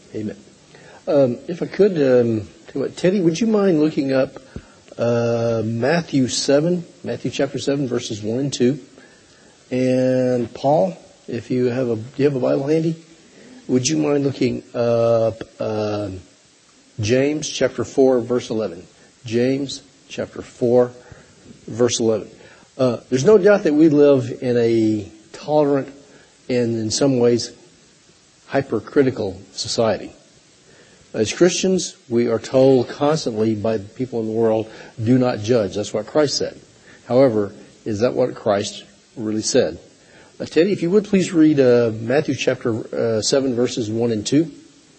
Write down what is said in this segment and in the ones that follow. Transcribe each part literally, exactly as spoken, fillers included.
Amen. Um, if I could, um, tell you what, Teddy, would you mind looking up uh, Matthew seven, Matthew chapter seven, verses one and two, and Paul, if you have a, do you have a Bible handy? Would you mind looking up uh, James chapter four, verse eleven? James chapter four, verse eleven. Uh, there's no doubt that we live in a tolerant and, in some ways, hypercritical society. As Christians, we are told constantly by people in the world, do not judge. That's what Christ said. However, is that what Christ really said? Uh, Teddy, if you would please read uh, Matthew chapter uh, seven, verses one and two.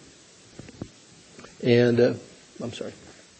And, uh, I'm sorry.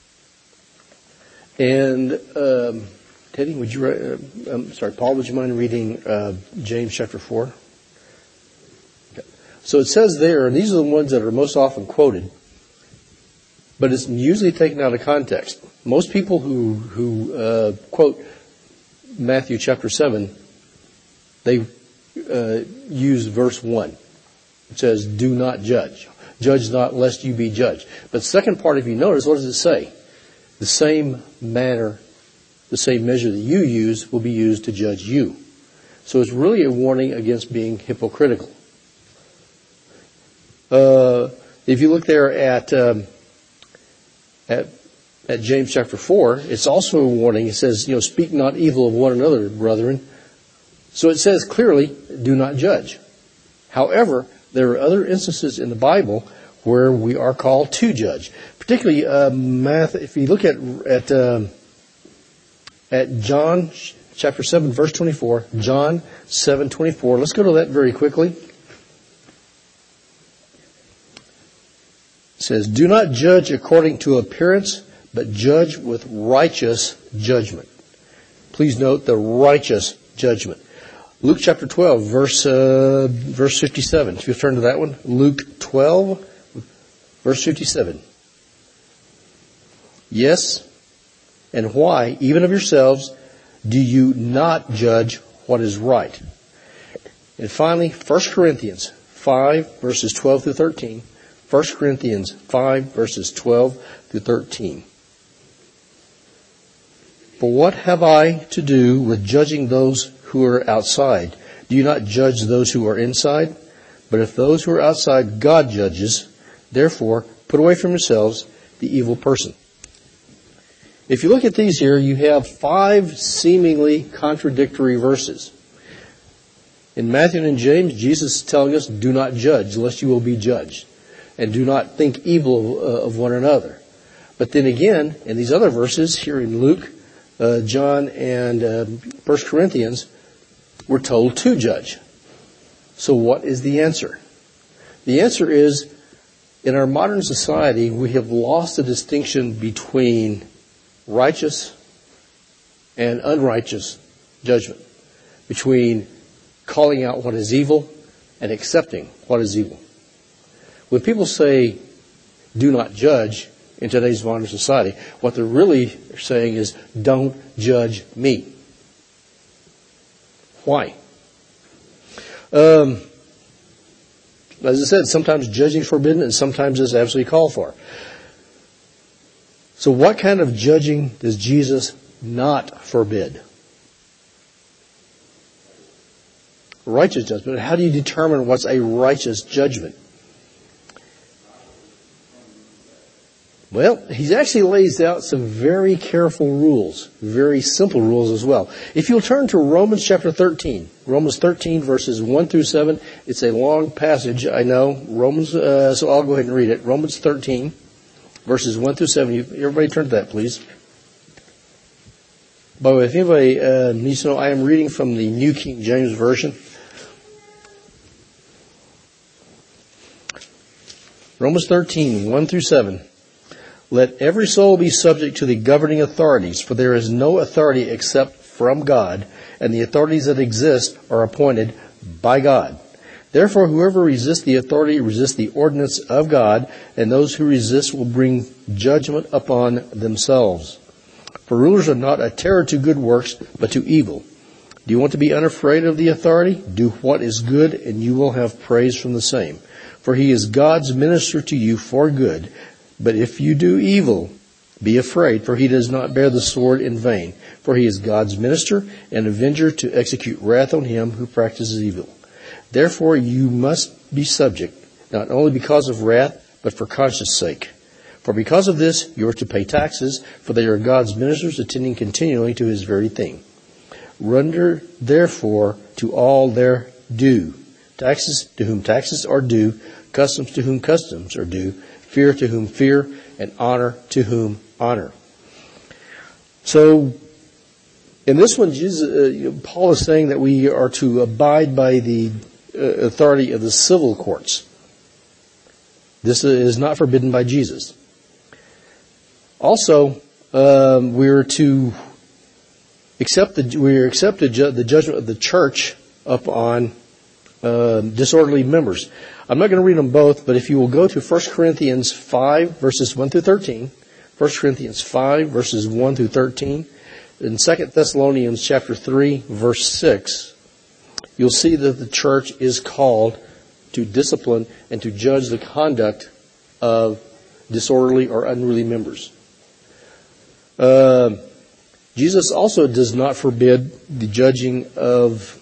And, um, Teddy, would you, uh, I'm sorry, Paul, would you mind reading uh, James chapter four? Okay. So it says there, and these are the ones that are most often quoted, but it's usually taken out of context. Most people who who uh, quote Matthew chapter seven, they uh, use verse one. It says, "Do not judge. Judge not, lest you be judged." But the second part, if you notice, what does it say? The same manner, the same measure that you use will be used to judge you. So it's really a warning against being hypocritical. Uh, if you look there at um, At, at James chapter four, it's also a warning. It says, you know, speak not evil of one another, brethren. So it says clearly, do not judge. However, there are other instances in the Bible where we are called to judge. Particularly, uh, math, if you look at at um, at John chapter seven, verse twenty-four, John seven twenty-four. Let's go to that very quickly. It says, do not judge according to appearance, but judge with righteous judgment. Please note the righteous judgment. Luke chapter twelve, verse uh, verse fifty-seven. If you turn to that one, Luke twelve, verse fifty-seven. Yes, and why, even of yourselves, do you not judge what is right? And finally, First Corinthians five, verses twelve through thirteen. First Corinthians five, verses twelve through thirteen. For what have I to do with judging those who are outside? Do you not judge those who are inside? But if those who are outside God judges, therefore put away from yourselves the evil person. If you look at these here, you have five seemingly contradictory verses. In Matthew and James, Jesus is telling us, do not judge, lest you will be judged. And do not think evil uh, of one another. But then again, in these other verses, here in Luke, uh, John, and uh, First Corinthians, we're told to judge. So what is the answer? The answer is, in our modern society, we have lost the distinction between righteous and unrighteous judgment. Between calling out what is evil and accepting what is evil. When people say, do not judge in today's modern society, what they're really saying is, don't judge me. Why? Um, as I said, sometimes judging is forbidden and sometimes it's absolutely called for. So what kind of judging does Jesus not forbid? Righteous judgment. How do you determine what's a righteous judgment? Well, he actually lays out some very careful rules, very simple rules as well. If you'll turn to Romans chapter thirteen, Romans thirteen verses one through seven, it's a long passage, I know, Romans, uh, so I'll go ahead and read it. Romans thirteen, verses one through seven. Everybody turn to that, please. By the way, if anybody uh, needs to know, I am reading from the New King James Version. Romans thirteen, one through seven. Let every soul be subject to the governing authorities, for there is no authority except from God, and the authorities that exist are appointed by God. Therefore, whoever resists the authority resists the ordinance of God, and those who resist will bring judgment upon themselves. For rulers are not a terror to good works, but to evil. Do you want to be unafraid of the authority? Do what is good, and you will have praise from the same. for he is God's minister to you for good. But if you do evil, be afraid, for he does not bear the sword in vain. For he is God's minister and avenger to execute wrath on him who practices evil. Therefore you must be subject, not only because of wrath, but for conscience sake. For because of this you are to pay taxes, for they are God's ministers attending continually to his very thing. Render therefore to all their due. Taxes to whom taxes are due, customs to whom customs are due, fear to whom fear, and honor to whom honor. So, in this one, Jesus, uh, Paul is saying that we are to abide by the uh, authority of the civil courts. This is not forbidden by Jesus. Also, um, we are to accept the we are accepted ju- the judgment of the church upon uh, disorderly members. I'm not going to read them both, but if you will go to First Corinthians five, verses one through thirteen, First Corinthians five, verses one through thirteen, and Second Thessalonians chapter three, verse six, you'll see that the church is called to discipline and to judge the conduct of disorderly or unruly members. Uh, Jesus also does not forbid the judging of,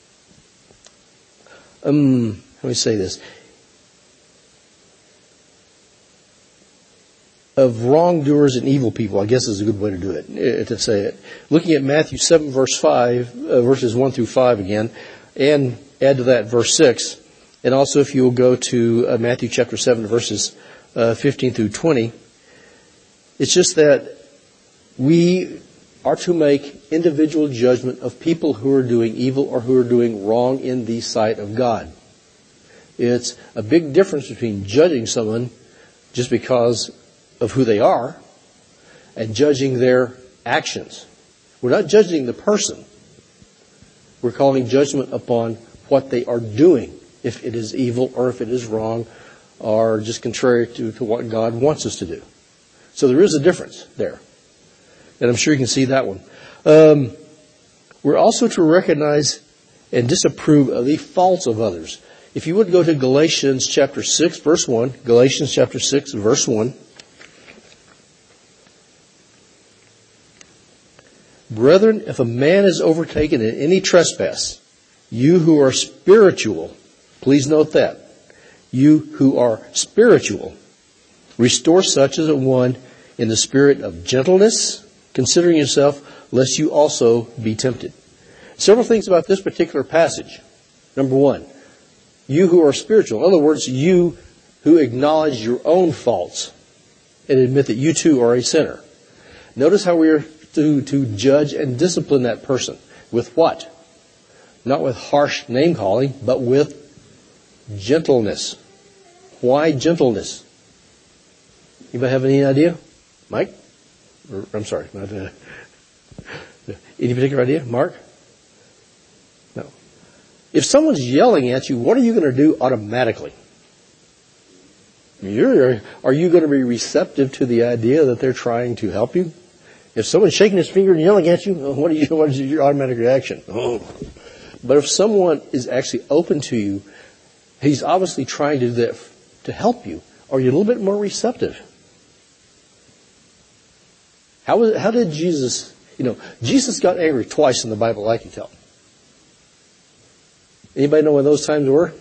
um, let me say this, of wrongdoers and evil people, I guess is a good way to do it, to say it. Looking at Matthew seven, verse five, uh, verses one through five again, and add to that verse six, and also if you will go to uh, Matthew chapter seven, verses uh, fifteen through twenty, it's just that we are to make individual judgment of people who are doing evil or who are doing wrong in the sight of God. It's a big difference between judging someone just because of who they are and judging their actions. We're not judging the person. We're calling judgment upon what they are doing, if it is evil or if it is wrong or just contrary to, to what God wants us to do. So there is a difference there. And I'm sure you can see that one. Um, we're also to recognize and disapprove of the faults of others. If you would go to Galatians chapter six, verse one, Galatians chapter six, verse one. Brethren, if a man is overtaken in any trespass, you who are spiritual, please note that, you who are spiritual, restore such as a one in the spirit of gentleness, considering yourself, lest you also be tempted. Several things about this particular passage. Number one, you who are spiritual. In other words, you who acknowledge your own faults and admit that you too are a sinner. Notice how we are to, to judge and discipline that person. With what? Not with harsh name calling, but with gentleness. Why gentleness? Anybody have any idea? Mike? Or, I'm sorry. Not, uh, any particular idea? Mark? No. If someone's yelling at you, what are you going to do automatically? You're, are you going to be receptive to the idea that they're trying to help you? If someone's shaking his finger and yelling at you, what, are you, what is your automatic reaction? Oh. But if someone is actually open to you, he's obviously trying to do that to help you. Are you a little bit more receptive? How, was, how did Jesus, you know, Jesus got angry twice in the Bible, I can tell. Anybody know when those times were?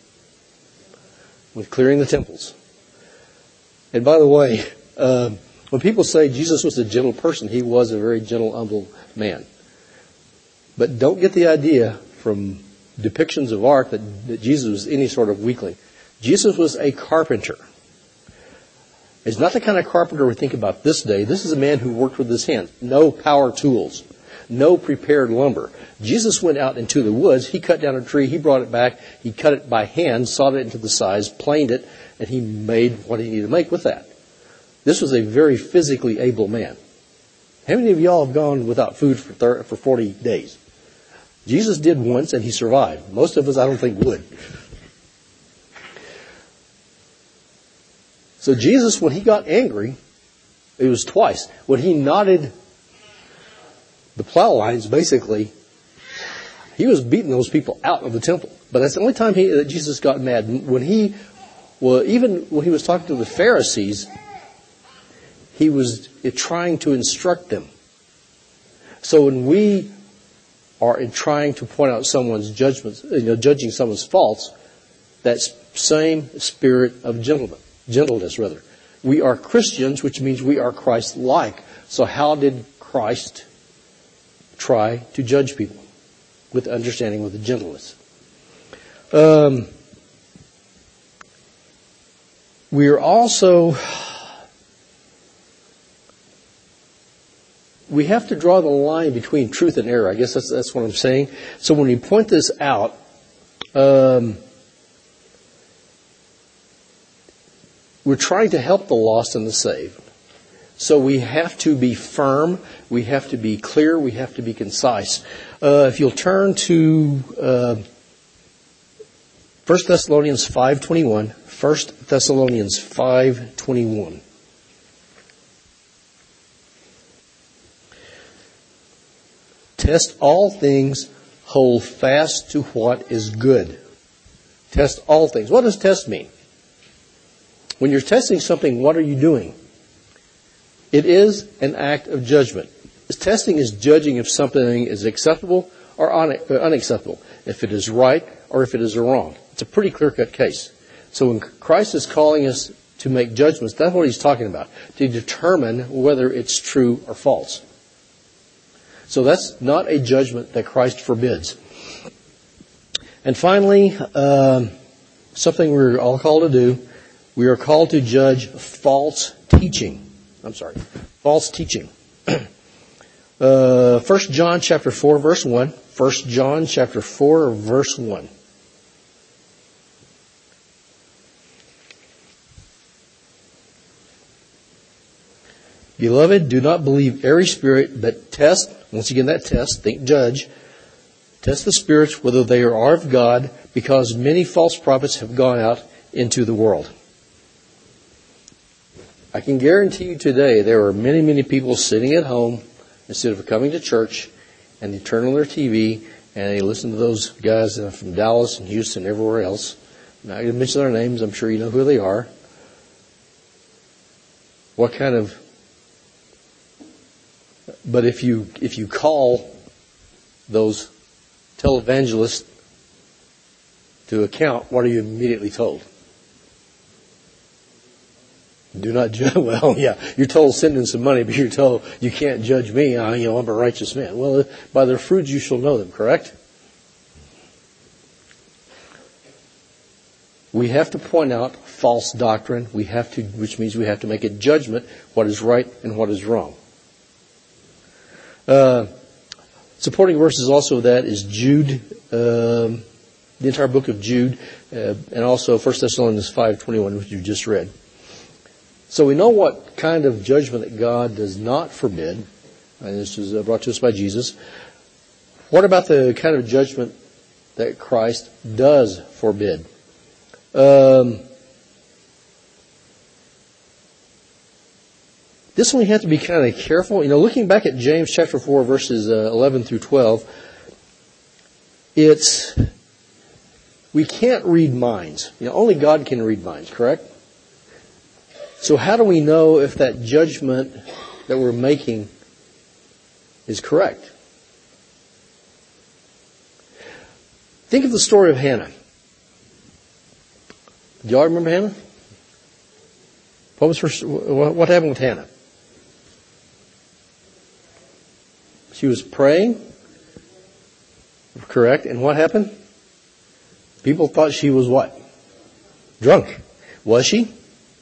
With clearing the temples. And by the way, uh, when people say Jesus was a gentle person, he was a very gentle, humble man. But don't get the idea from depictions of art that, that Jesus was any sort of weakling. Jesus was a carpenter. He's not the kind of carpenter we think about this day. This is a man who worked with his hands. No power tools. No prepared lumber. Jesus went out into the woods. He cut down a tree. He brought it back. He cut it by hand, sawed it into the size, planed it, and he made what he needed to make with that. This was a very physically able man. How many of y'all have gone without food for thirty, for forty days? Jesus did once, and he survived. Most of us, I don't think, would. So Jesus, when he got angry, it was twice. When he knotted the plow lines, basically, he was beating those people out of the temple. But that's the only time he, that Jesus got mad. When he Well, even when he was talking to the Pharisees, he was trying to instruct them. So when we are trying to point out someone's judgments, you know, judging someone's faults, that same spirit of gentleman, gentleness, rather. We are Christians, which means we are Christ-like. So how did Christ try to judge people? With understanding, with gentleness. Um, we are also, we have to draw the line between truth and error. I guess that's, that's what I'm saying. So when we point this out, um, we're trying to help the lost and the saved. So we have to be firm, we have to be clear, we have to be concise. Uh, if you'll turn to uh, First Thessalonians five twenty-one, First Thessalonians five twenty-one. Test all things, hold fast to what is good. Test all things. What does test mean? When you're testing something, what are you doing? It is an act of judgment. Testing is judging if something is acceptable or unacceptable, if it is right or if it is wrong. It's a pretty clear-cut case. So when Christ is calling us to make judgments, that's what he's talking about, to determine whether it's true or false. So that's not a judgment that Christ forbids. And finally, um, something we're all called to do, we are called to judge false teaching. I'm sorry, false teaching. uh, First John chapter four, verse one. First John chapter four, verse one. Beloved, do not believe every spirit, but test, once again that test, think judge, test the spirits whether they are of God, because many false prophets have gone out into the world. I can guarantee you today there are many, many people sitting at home instead of coming to church, and they turn on their T V and they listen to those guys from Dallas and Houston and everywhere else. I'm not going to mention their names. I'm sure you know who they are. What kind of... But if you if you call those televangelists to account, what are you immediately told? Do not judge. Well, yeah, you're told send in some money, but you're told you can't judge me. I, you know, I'm a righteous man. Well, by their fruits you shall know them. Correct? We have to point out false doctrine. We have to, which means we have to make a judgment what is right and what is wrong. Uh, supporting verses also of that is Jude, um, the entire book of Jude, uh, and also First Thessalonians five twenty-one, which you just read. So we know what kind of judgment that God does not forbid. And this was brought to us by Jesus. What about the kind of judgment that Christ does forbid? Um, this one we have to be kind of careful. You know, looking back at James chapter four, verses uh, eleven through twelve, it's, we can't read minds. You know, only God can read minds, correct? So how do we know if that judgment that we're making is correct? Think of the story of Hannah. Do y'all remember Hannah? What was her, what happened with Hannah? She was praying, correct? And what happened? People thought she was what? Drunk. Was she?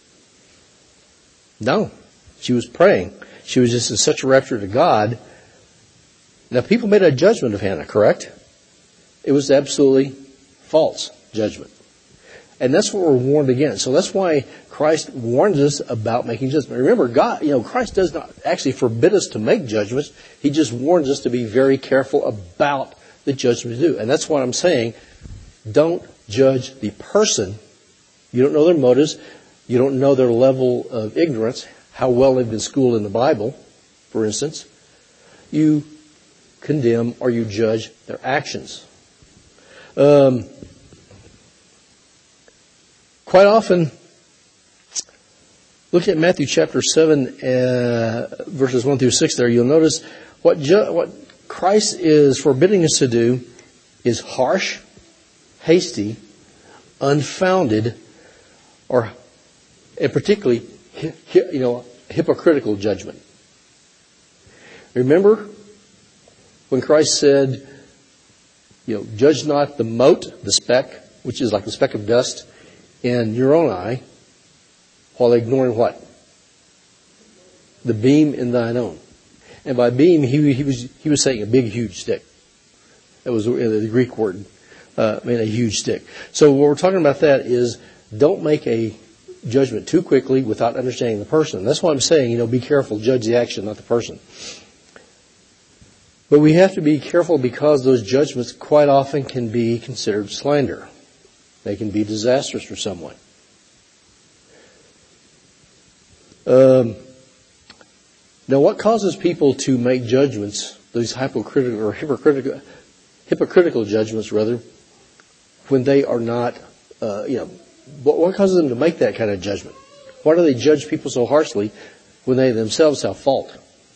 No. She was praying. She was just in such a rapture to God. Now, people made a judgment of Hannah, correct? It was absolutely false judgment. And that's what we're warned against. So that's why Christ warns us about making judgment. Remember, God, you know, Christ does not actually forbid us to make judgments. He just warns us to be very careful about the judgment we do. And that's why I'm saying, don't judge the person. You don't know their motives. You don't know their level of ignorance, how well they've been schooled in the Bible, for instance. You condemn or you judge their actions. Um, quite often, look at Matthew chapter seven, uh, verses one through six there. You'll notice what, ju- what Christ is forbidding us to do is harsh, hasty, unfounded, or and particularly, you know, hypocritical judgment. Remember when Christ said, you know, judge not the mote, the speck, which is like the speck of dust in your own eye, while ignoring what? The beam in thine own. And by beam, he, he was he was saying a big, huge stick. That was the Greek word, uh, meant a huge stick. So what we're talking about that is don't make a judgment too quickly without understanding the person. That's why I'm saying, you know, be careful, judge the action, not the person. But we have to be careful because those judgments quite often can be considered slander. They can be disastrous for someone. Um, now, what causes people to make judgments, these hypocritical or hypocritical, hypocritical judgments, rather, when they are not, uh, you know, what, what causes them to make that kind of judgment? Why do they judge people so harshly when they themselves have fault?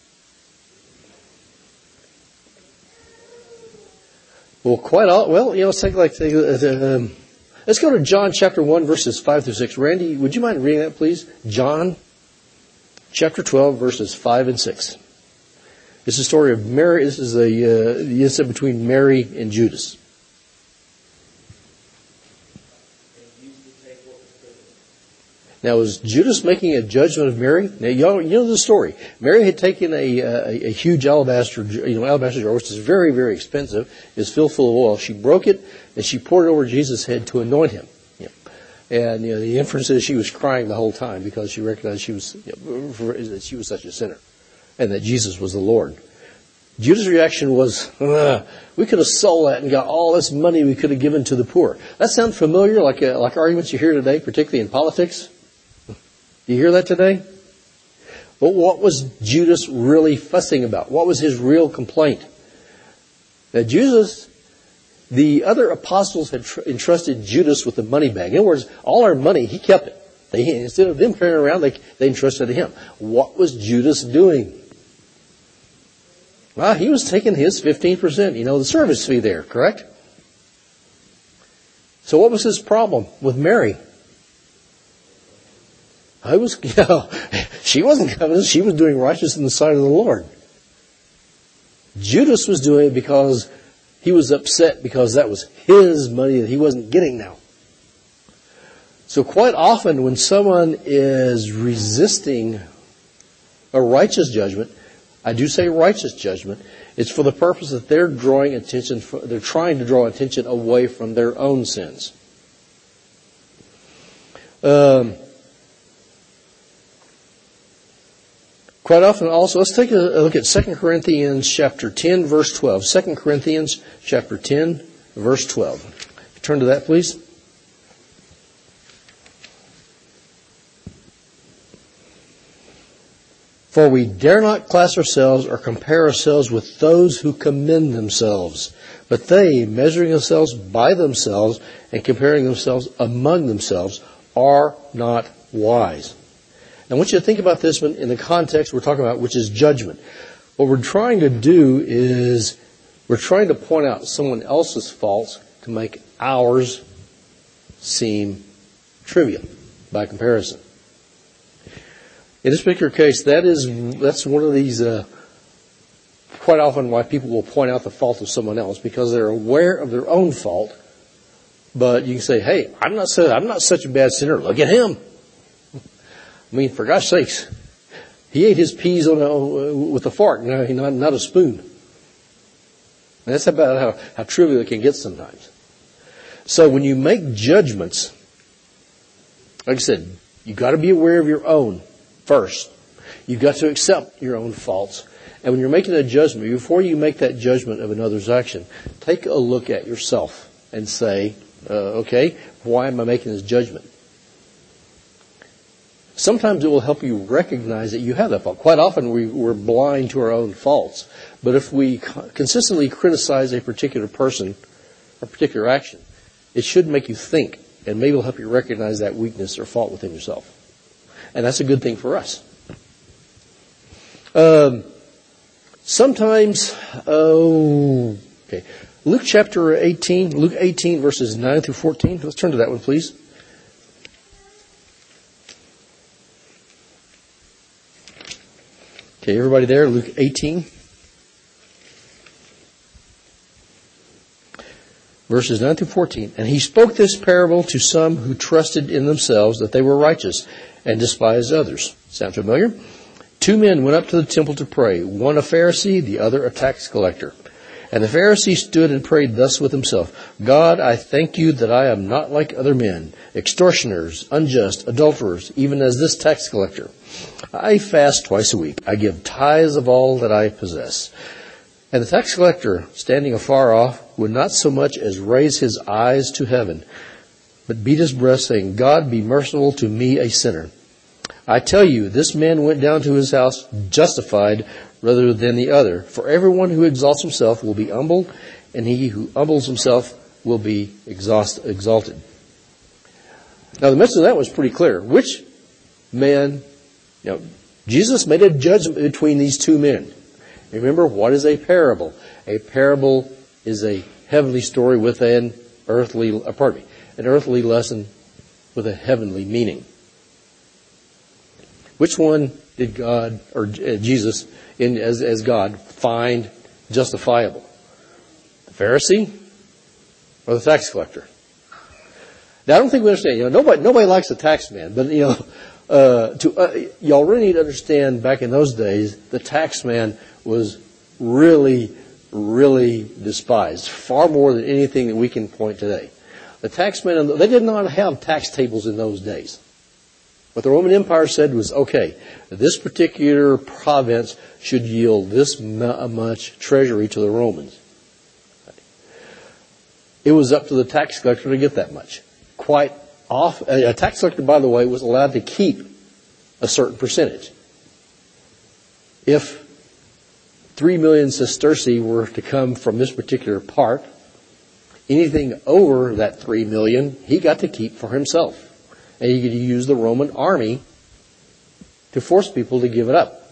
Well, quite all, well, you know, let's take like, um, let's go to John chapter one, verses five through six. Randy, would you mind reading that, please? John chapter twelve, verses five and six. This is the story of Mary. This is the, uh, the incident between Mary and Judas. Now, was Judas making a judgment of Mary? Now, you know, you know the story. Mary had taken a, a, a huge alabaster, you know, alabaster jar, which is very, very expensive. It was filled full of oil. She broke it and she poured it over Jesus' head to anoint him. You know. And you know, the inference is she was crying the whole time because she recognized she was you know, that she was such a sinner, and that Jesus was the Lord. Judas' reaction was, Ugh, we could have sold that and got all this money we could have given to the poor. That sounds familiar, like uh, like arguments you hear today, particularly in politics. Do you hear that today? But what was Judas really fussing about? What was his real complaint? That Judas, the other apostles had tr- entrusted Judas with the money bag. In other words, all our money, he kept it. They, instead of them carrying it around, they, they entrusted it to him. What was Judas doing? Well, he was taking his fifteen percent, you know, the service fee there, correct? So what was his problem with Mary? I was, you know, she wasn't covetous. She was doing righteous in the sight of the Lord. Judas was doing it because he was upset because that was his money that he wasn't getting now. So quite often when someone is resisting a righteous judgment, I do say righteous judgment, it's for the purpose that they're drawing attention, they're trying to draw attention away from their own sins. Um, Quite often also, let's take a look at Second Corinthians chapter ten, verse twelve. Second Corinthians chapter ten, verse twelve. Turn to that, please. For we dare not class ourselves or compare ourselves with those who commend themselves, but they, measuring themselves by themselves and comparing themselves among themselves, are not wise. I want you to think about this in the context we're talking about, which is judgment. What we're trying to do is we're trying to point out someone else's faults to make ours seem trivial by comparison. In this particular case, that is that's one of these uh, quite often why people will point out the fault of someone else, because they're aware of their own fault. But you can say, "Hey, I'm not so, I'm not such a bad sinner. Look at him." I mean, for gosh sakes, he ate his peas on a, with a fork, not, not a spoon. And that's about how, how trivial it can get sometimes. So when you make judgments, like I said, you've got to be aware of your own first. You've got to accept your own faults. And when you're making a judgment, before you make that judgment of another's action, take a look at yourself and say, uh, okay, why am I making this judgment? Sometimes it will help you recognize that you have that fault. Quite often we, we're blind to our own faults. But if we consistently criticize a particular person, a particular action, it should make you think And maybe it'll help you recognize that weakness or fault within yourself. And that's a good thing for us. Um, sometimes, oh, okay. Luke chapter eighteen, Luke eighteen verses nine through fourteen. Let's turn to that one, please. Okay, everybody there, Luke eighteen. Verses nine through fourteen. And he spoke this parable to some who trusted in themselves that they were righteous and despised others. Sound familiar? Two men went up to the temple to pray, one a Pharisee, the other a tax collector. And the Pharisee stood and prayed thus with himself, God, I thank you that I am not like other men, extortioners, unjust, adulterers, even as this tax collector. I fast twice a week. I give tithes of all that I possess. And the tax collector, standing afar off, would not so much as raise his eyes to heaven, but beat his breast, saying, God, be merciful to me, a sinner. I tell you, this man went down to his house justified rather than the other. For everyone who exalts himself will be humbled, and he who humbles himself will be exhaust, exalted. Now, the message of that was pretty clear. Which man, you know, Jesus made a judgment between these two men. Remember, what is a parable? A parable is a heavenly story with an earthly, uh, pardon me, an earthly lesson with a heavenly meaning. Which one did God, or Jesus, in, as, as God, find justifiable? The Pharisee or the tax collector? Now, I don't think we understand. You know, nobody, nobody likes a tax man, but you know, uh, to uh, y'all really need to understand. Back in those days, the tax man was really, really despised, far more than anything that we can point today. The tax men, they did not have tax tables in those days. What the Roman Empire said was, okay, this particular province should yield this much treasury to the Romans. It was up to the tax collector to get that much. Quite often, a tax collector, by the way, was allowed to keep a certain percentage. If three million sesterces were to come from this particular part, anything over that three million, he got to keep for himself. And he could use the Roman army to force people to give it up.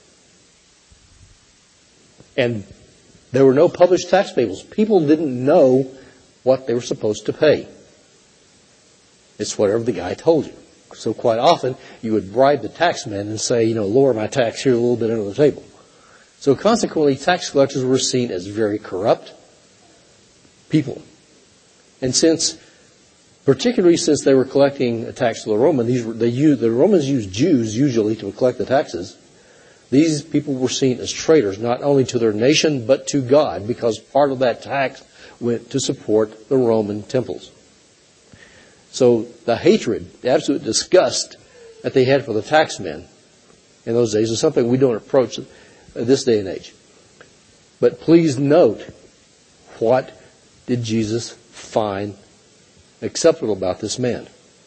And there were no published tax tables. People didn't know what they were supposed to pay. It's whatever the guy told you. So quite often, you would bribe the taxman and say, you know, lower my tax here a little bit under the table. So consequently, tax collectors were seen as very corrupt people. And since Particularly since they were collecting a tax to the Roman, these they used, the Romans used Jews usually to collect the taxes. These people were seen as traitors, not only to their nation but to God, because part of that tax went to support the Roman temples. So the hatred, the absolute disgust that they had for the taxmen in those days is something we don't approach this day and age. But please note, what did Jesus find acceptable about this man?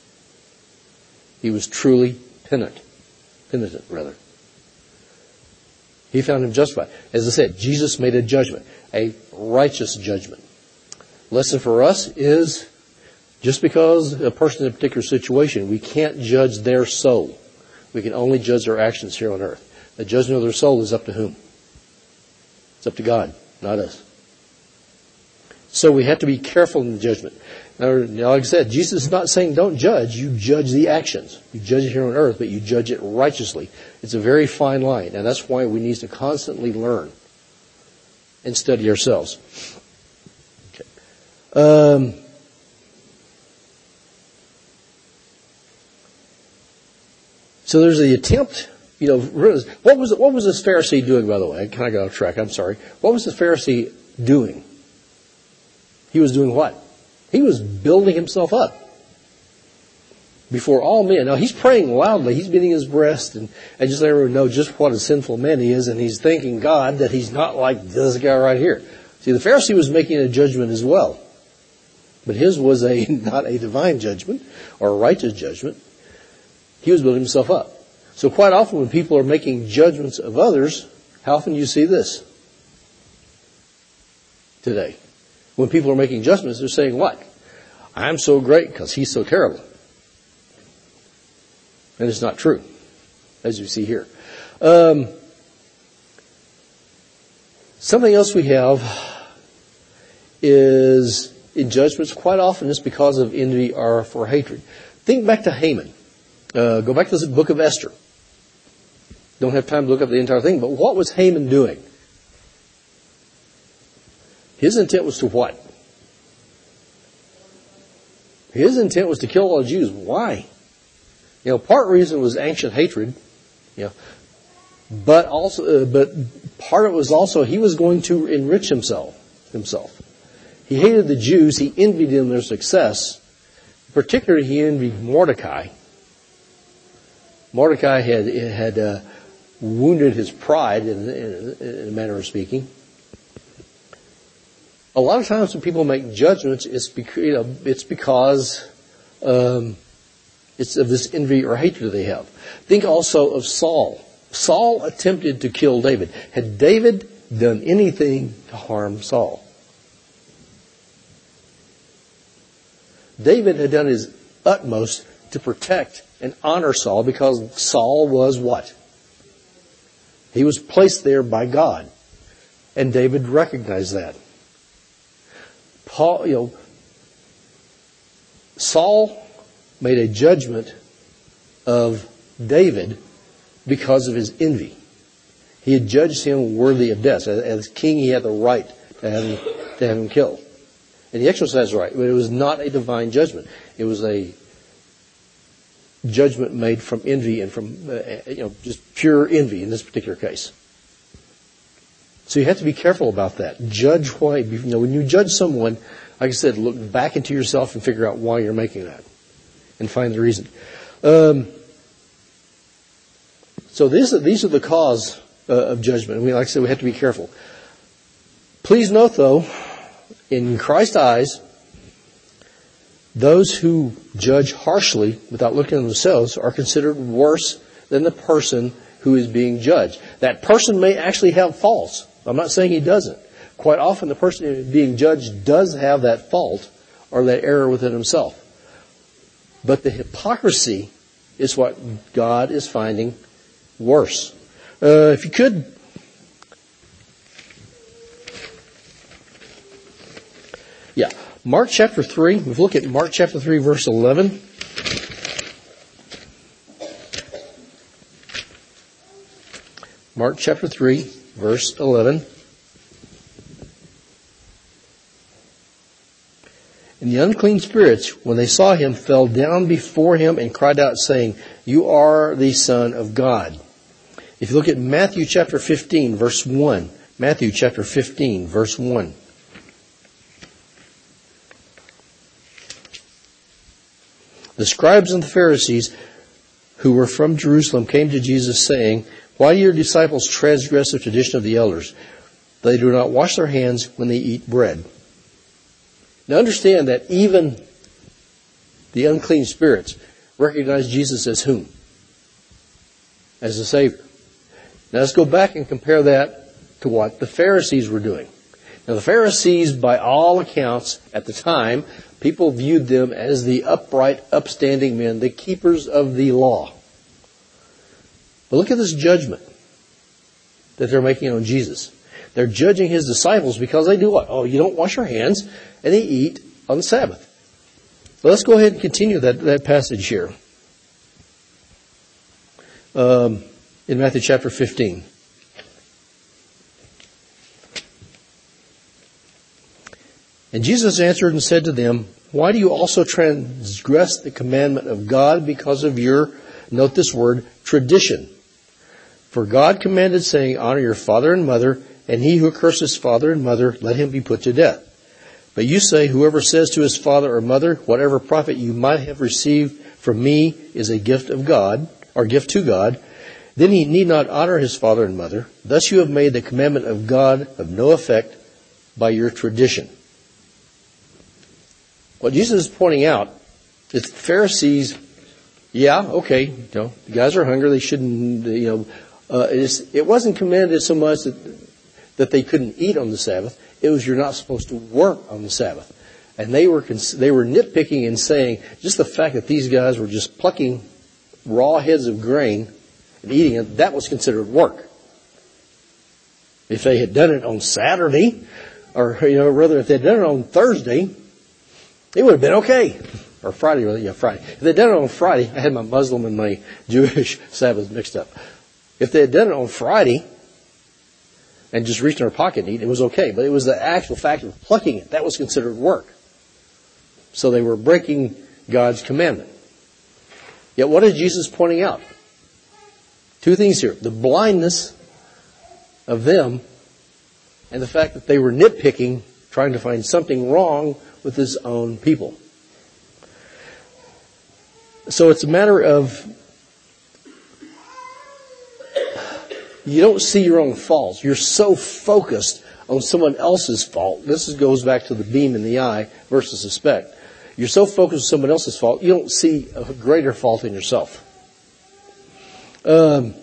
He was truly penitent. Penitent, rather. He found him justified. As I said, Jesus made a judgment, a righteous judgment. Lesson for us is, just because a person in a particular situation, we can't judge their soul. We can only judge their actions here on earth. The judgment of their soul is up to whom? It's up to God, not us. So we have to be careful in the judgment. Now, like I said, Jesus is not saying don't judge. You judge the actions. You judge it here on earth, but you judge it righteously. It's a very fine line, and that's why we need to constantly learn and study ourselves. Okay. Um, so there's the attempt. You know, what was what was this Pharisee doing? By the way, I kind of got off track. I'm sorry. What was the Pharisee doing? He was doing what? He was building himself up before all men. Now, he's praying loudly. He's beating his breast and, and just letting everyone know just what a sinful man he is. And he's thanking God that he's not like this guy right here. See, the Pharisee was making a judgment as well. But his was a not a divine judgment or a righteous judgment. He was building himself up. So quite often when people are making judgments of others, how often do you see this today? When people are making judgments, they're saying what? I'm so great because he's so terrible. And it's not true, as you see here. Um, something else we have is in judgments quite often it's because of envy or for hatred. Think back to Haman. Uh, go back to the book of Esther. Don't have time to look up the entire thing, but what was Haman doing? His intent was to what? His intent was to kill all the Jews. Why? You know, part reason was ancient hatred. You know, but also, uh, but part of it was also he was going to enrich himself. Himself. He hated the Jews. He envied them their success. Particularly, he envied Mordecai. Mordecai had had uh, wounded his pride, in, in, in a manner of speaking. A lot of times when people make judgments, it's because, you know, it's because um, it's of this envy or hatred they have. Think also of Saul. Saul attempted to kill David. Had David done anything to harm Saul? David had done his utmost to protect and honor Saul because Saul was what? He was placed there by God. And David recognized that. Paul, you know, Saul made a judgment of David because of his envy. He had judged him worthy of death. As king, he had the right to have him, to have him killed. And he exercised the right, but it was not a divine judgment. It was a judgment made from envy and from, uh, you know, just pure envy in this particular case. So you have to be careful about that. Judge why. You know, when you judge someone, like I said, look back into yourself and figure out why you're making that, and find the reason. Um, so these are, these are the cause uh, of judgment. I mean, like I said, we have to be careful. Please note, though, in Christ's eyes, those who judge harshly without looking at themselves are considered worse than the person who is being judged. That person may actually have faults. I'm not saying he doesn't. Quite often the person who is being judged does have that fault or that error within himself. But the hypocrisy is what God is finding worse. Uh, if you could, yeah, Mark chapter three. If we look at Mark chapter three, verse eleven. Mark chapter three, verse eleven. And the unclean spirits, when they saw him, fell down before him and cried out, saying, "You are the Son of God." If you look at Matthew chapter fifteen, verse one. Matthew chapter fifteen, verse one. The scribes and the Pharisees who were from Jerusalem came to Jesus saying, "Why do your disciples transgress the tradition of the elders? They do not wash their hands when they eat bread." Now understand that even the unclean spirits recognize Jesus as whom? As the Savior. Now let's go back and compare that to what the Pharisees were doing. Now the Pharisees, by all accounts at the time, people viewed them as the upright, upstanding men, the keepers of the law. But look at this judgment that they're making on Jesus. They're judging his disciples because they do what? Oh, you don't wash your hands, and they eat on the Sabbath. So let's go ahead and continue that, that passage here. Um, in Matthew chapter fifteen. And Jesus answered and said to them, "Why do you also transgress the commandment of God because of your," note this word, "tradition? For God commanded, saying, honor your father and mother, and he who curses father and mother, let him be put to death. But you say, whoever says to his father or mother, whatever profit you might have received from me is a gift of God, or gift to God, then he need not honor his father and mother. Thus you have made the commandment of God of no effect by your tradition." What Jesus is pointing out is the Pharisees, yeah, okay, you know, the guys are hungry, they shouldn't, you know, uh, it's, it wasn't commanded so much that, that they couldn't eat on the Sabbath. It was you're not supposed to work on the Sabbath. And they were they were nitpicking and saying just the fact that these guys were just plucking raw heads of grain and eating it, that was considered work. If they had done it on Saturday, or you know, rather if they'd done it on Thursday, it would have been okay. Or Friday, really, yeah, Friday. If they'd done it on Friday, I had my Muslim and my Jewish Sabbath mixed up. If they had done it on Friday and just reached in their pocket and eat, it was okay. But it was the actual fact of plucking it. That was considered work. So they were breaking God's commandment. Yet what is Jesus pointing out? Two things here. The blindness of them and the fact that they were nitpicking, trying to find something wrong with his own people. So it's a matter of you don't see your own faults. You're so focused on someone else's fault. This goes back to the beam in the eye versus the speck. You're so focused on someone else's fault, you don't see a greater fault in yourself. Um,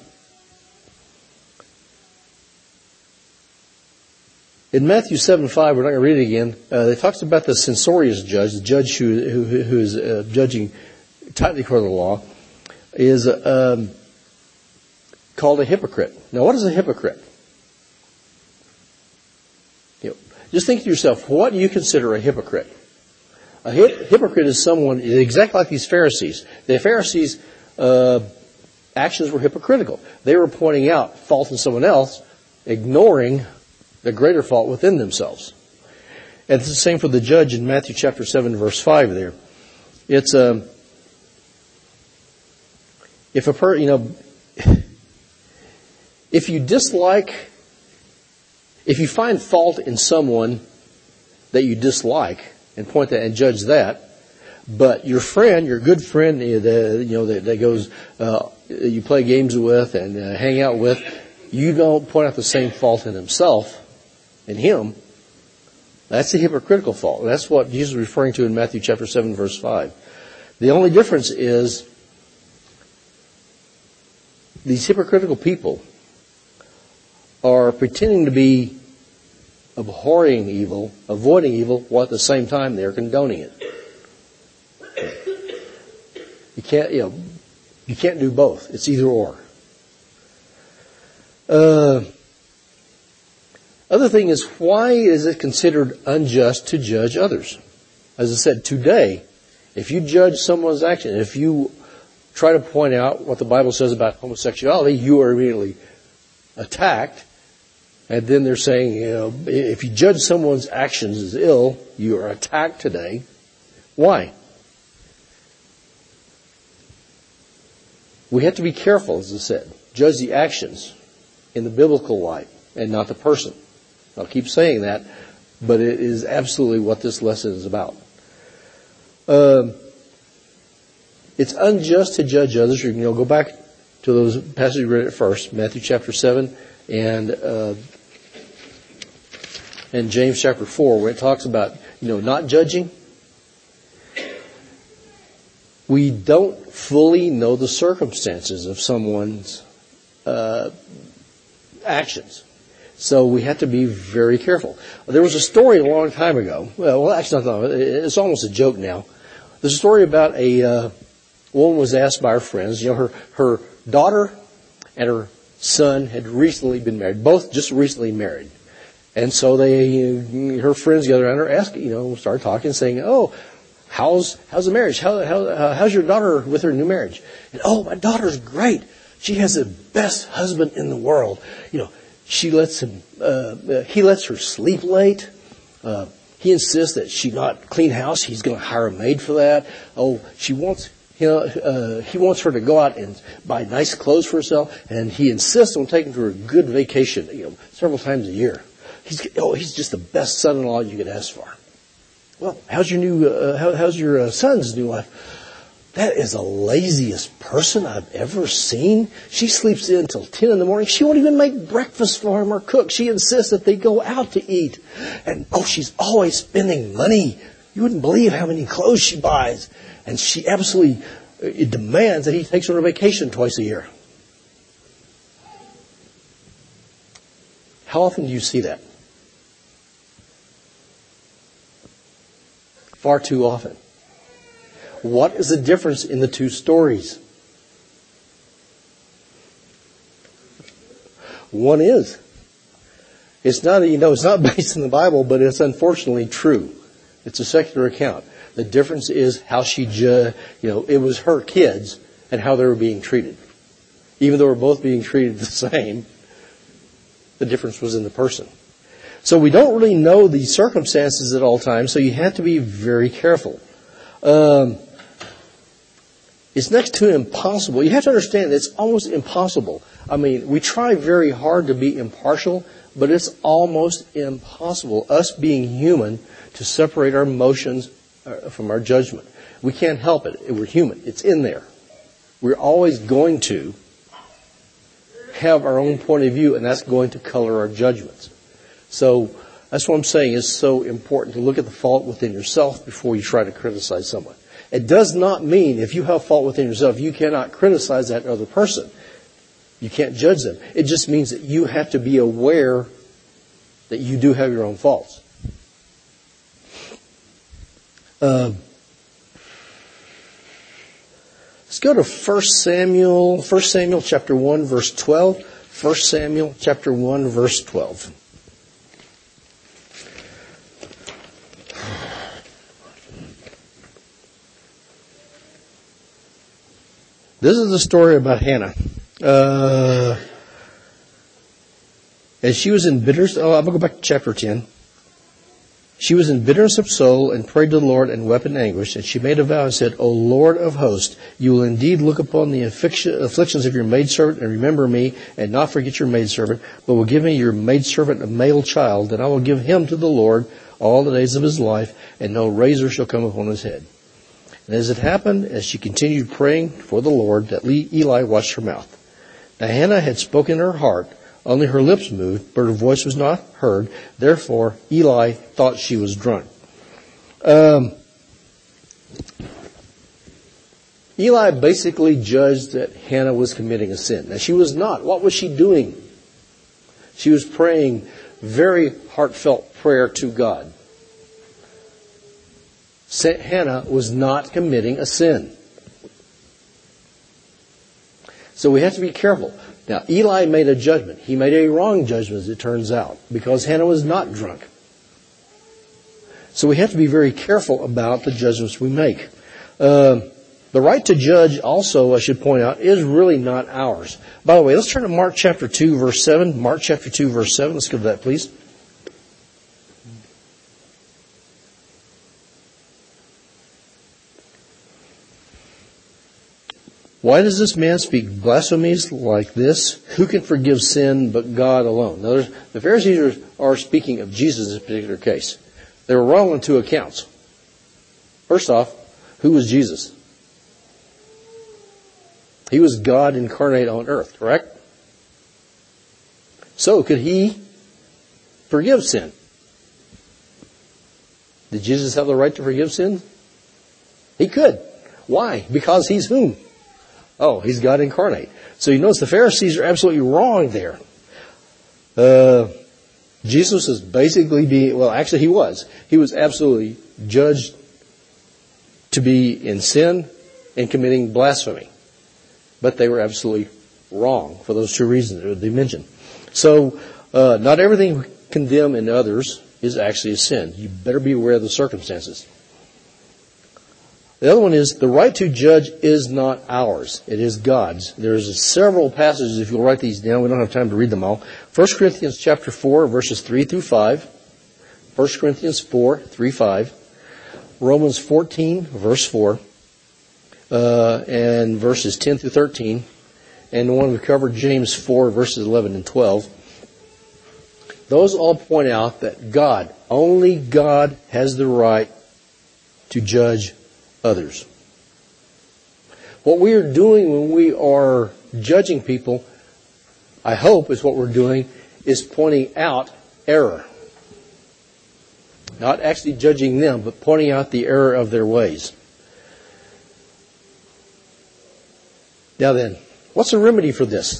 in Matthew seven five, we're not going to read it again, uh, it talks about the censorious judge, the judge who, who, who is uh, judging tightly according to the law, is um, called a hypocrite. Now, what is a hypocrite? You know, just think to yourself, what do you consider a hypocrite? A hip, hypocrite is someone exactly like these Pharisees. The Pharisees' uh, actions were hypocritical. They were pointing out fault in someone else, ignoring the greater fault within themselves. And it's the same for the judge in Matthew chapter seven, verse five there. It's um, if a per, you know, if you dislike, if you find fault in someone that you dislike and point that and judge that, but your friend, your good friend, you know, that, that goes, uh, you play games with and uh, hang out with, you don't point out the same fault in himself, in him. That's a hypocritical fault. That's what Jesus is referring to in Matthew chapter seven, verse five. The only difference is these hypocritical people are pretending to be abhorring evil, avoiding evil, while at the same time they're condoning it. You can't, you know, you can't do both. It's either or. Uh, other thing is, why is it considered unjust to judge others? As I said, today, if you judge someone's action, if you try to point out what the Bible says about homosexuality, you are immediately attacked. And then they're saying, you know, if you judge someone's actions as ill, you are attacked today. Why? We have to be careful, as I said. Judge the actions in the biblical light and not the person. I'll keep saying that, but it is absolutely what this lesson is about. Um, it's unjust to judge others. You know, go back to those passages we read at first, Matthew chapter seven and uh, and James chapter four, where it talks about, you know, not judging. We don't fully know the circumstances of someone's uh, actions. So we have to be very careful. There was a story a long time ago. Well, well actually, not long, it's almost a joke now. There's a story about a uh, woman was asked by her friends. You know, her her daughter and her son had recently been married, both just recently married. And so they, her friends gathered around her, asked, you know, started talking, saying, "Oh, how's how's the marriage? How, how uh, how's your daughter with her new marriage?" And, "Oh, my daughter's great. She has the best husband in the world. You know, she lets him, uh, he lets her sleep late. Uh, he insists that she not clean house. He's going to hire a maid for that. Oh, she wants." You know, uh, he wants her to go out and buy nice clothes for herself, and he insists on taking her a good vacation, you know, several times a year. He's oh, he's just the best son-in-law you could ask for. Well, how's your new, uh, how, how's your uh, son's new wife? That is the laziest person I've ever seen. She sleeps in until ten in the morning. She won't even make breakfast for him or cook. She insists that they go out to eat, and oh, she's always spending money. You wouldn't believe how many clothes she buys. And she absolutely uh, demands that he takes her on a vacation twice a year. How often do you see that? far too often. What is the difference in the two stories? One is. It's not, you know, it's not based in the Bible, but it's unfortunately true. It's a secular account. The difference is how she, ju- you know, it was her kids and how they were being treated. Even though we're both being treated the same, the difference was in the person. So we don't really know the circumstances at all times, so you have to be very careful. Um, it's next to impossible. You have to understand that it's almost impossible. I mean, we try very hard to be impartial, but it's almost impossible, us being human, to separate our emotions from our judgment. We can't help it. We're human. It's in there. We're always going to have our own point of view, and that's going to color our judgments. So that's what I'm saying. It's so important to look at the fault within yourself before you try to criticize someone. It does not mean if you have fault within yourself, you cannot criticize that other person. You can't judge them. It just means that you have to be aware that you do have your own faults. Uh, let's go to First Samuel, First Samuel chapter one, verse twelve. First Samuel chapter one, verse twelve. This is the story about Hannah. Uh, as she was in bitterness, oh, I'm going to go back to chapter ten. She was in bitterness of soul and prayed to the Lord and wept in anguish. And she made a vow and said, O Lord of hosts, you will indeed look upon the afflictions of your maidservant and remember me and not forget your maidservant, but will give me your maidservant a male child, and I will give him to the Lord all the days of his life, and no razor shall come upon his head. And as it happened, as she continued praying for the Lord, that Eli watched her mouth. Now Hannah had spoken in her heart, only her lips moved, but her voice was not heard. Therefore, Eli thought she was drunk. Um, Eli basically judged that Hannah was committing a sin. Now, she was not. What was she doing? She was praying very heartfelt prayer to God. Hannah was not committing a sin. So we have to be careful. Now, Eli made a judgment. He made a wrong judgment, as it turns out, because Hannah was not drunk. So we have to be very careful about the judgments we make. Uh, the right to judge also, I should point out, is really not ours. By the way, let's turn to Mark chapter two, verse seven. Mark chapter two, verse seven. Let's go to that, please. Why does this man speak blasphemies like this? Who can forgive sin but God alone? Now, the Pharisees are speaking of Jesus in this particular case. They were wrong on two accounts. First off, who was Jesus? He was God incarnate on earth, correct? So, could he forgive sin? Did Jesus have the right to forgive sin? He could. Why? Because he's whom? Oh, he's God incarnate. So you notice the Pharisees are absolutely wrong there. Uh, Jesus is basically being, well, actually he was. He was absolutely judged to be in sin and committing blasphemy. But they were absolutely wrong for those two reasons that they mentioned. So, uh, not everything we condemn in others is actually a sin. You better be aware of the circumstances. The other one is the right to judge is not ours. It is God's. There's several passages, if you'll write these down. We don't have time to read them all. First Corinthians chapter four, verses three through five. First Corinthians four, three, five. Romans fourteen, verse four. Uh, and verses ten through thirteen. And the one we covered, James four, verses eleven and twelve. Those all point out that God, only God has the right to judge others. What we are doing when we are judging people, I hope is what we're doing, is pointing out error. Not actually judging them, but pointing out the error of their ways. Now then, what's the remedy for this?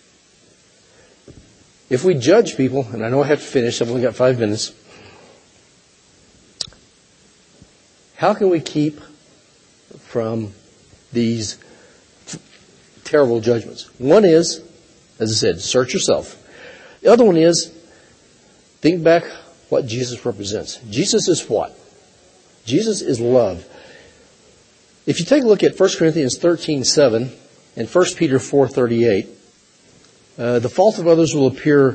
If we judge people, and I know I have to finish, I've only got five minutes. How can we keep from these terrible judgments? One is, as I said, search yourself. The other one is, think back what Jesus represents. Jesus is what? Jesus is love. If you take a look at First Corinthians thirteen seven and First Peter four thirty-eight, uh, the fault of others will appear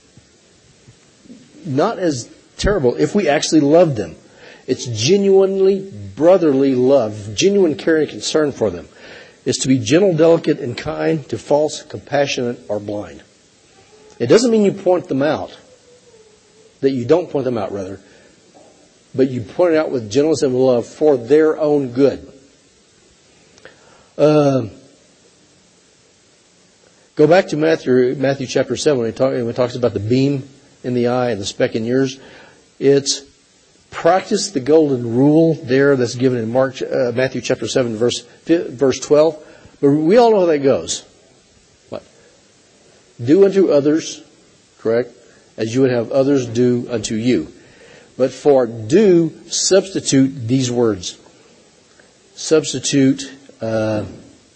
not as terrible if we actually love them. It's genuinely brotherly love, genuine care and concern for them. It's to be gentle, delicate, and kind, to false, compassionate, or blind. It doesn't mean you point them out, that you don't point them out, rather, but you point it out with gentleness and love for their own good. Uh, go back to Matthew, Matthew chapter seven when he, talk, when he talks about the beam in the eye and the speck in yours. It's practice the golden rule there that's given in Mark, uh, Matthew chapter seven, verse verse twelve. But we all know how that goes. What? Do unto others, correct, as you would have others do unto you. But for do, substitute these words. Substitute uh,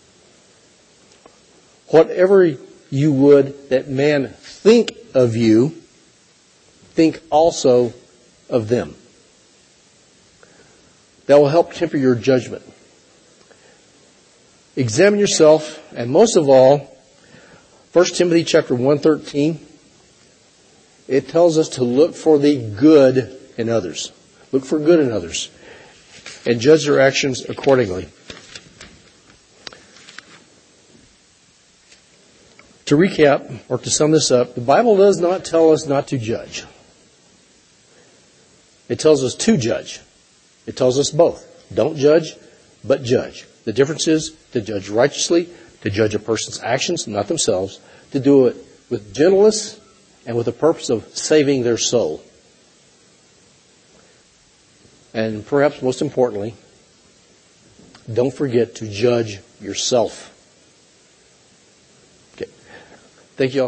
whatever you would that man think of you, think also of them. That will help temper your judgment. Examine yourself, and most of all, First Timothy chapter one thirteen, it tells us to look for the good in others. Look for good in others, and judge their actions accordingly. To recap, or to sum this up, the Bible does not tell us not to judge. It tells us to judge. It tells us both. Don't judge, but judge. The difference is to judge righteously, to judge a person's actions, not themselves, to do it with gentleness and with the purpose of saving their soul. And perhaps most importantly, don't forget to judge yourself. Okay. Thank you all.